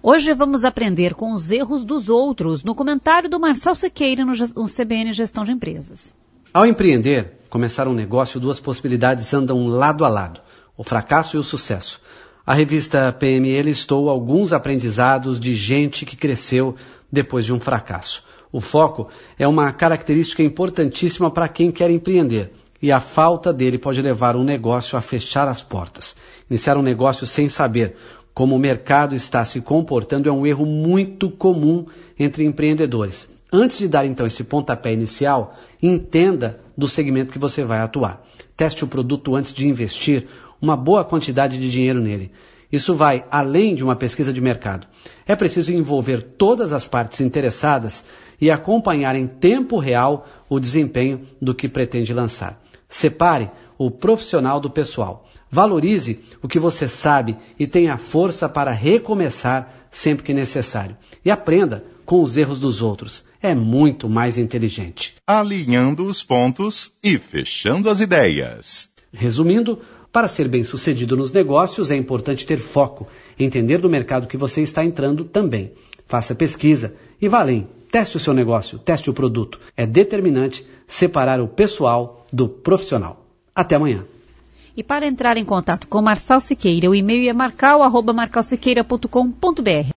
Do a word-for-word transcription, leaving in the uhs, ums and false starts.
Hoje vamos aprender com os erros dos outros, no comentário do Marçal Siqueira no, no C B N Gestão de Empresas. Ao empreender, começar um negócio, duas possibilidades andam lado a lado, o fracasso e o sucesso. A revista P M E listou alguns aprendizados de gente que cresceu depois de um fracasso. O foco é uma característica importantíssima para quem quer empreender, e a falta dele pode levar um negócio a fechar as portas. Iniciar um negócio sem saber como o mercado está se comportando é um erro muito comum entre empreendedores. Antes de dar então esse pontapé inicial, entenda do segmento que você vai atuar. Teste o produto antes de investir uma boa quantidade de dinheiro nele. Isso vai além de uma pesquisa de mercado. É preciso envolver todas as partes interessadas e acompanhar em tempo real o desempenho do que pretende lançar. Separe o profissional do pessoal. Valorize o que você sabe e tenha força para recomeçar sempre que necessário. E aprenda com os erros dos outros. É muito mais inteligente. Alinhando os pontos e fechando as ideias. Resumindo, para ser bem-sucedido nos negócios é importante ter foco, entender do mercado que você está entrando também. Faça pesquisa e vá além. Teste o seu negócio, teste o produto. É determinante separar o pessoal do profissional. Até amanhã. E para entrar em contato com Marçal Siqueira, o e-mail é marcal arroba marcal siqueira ponto com ponto br.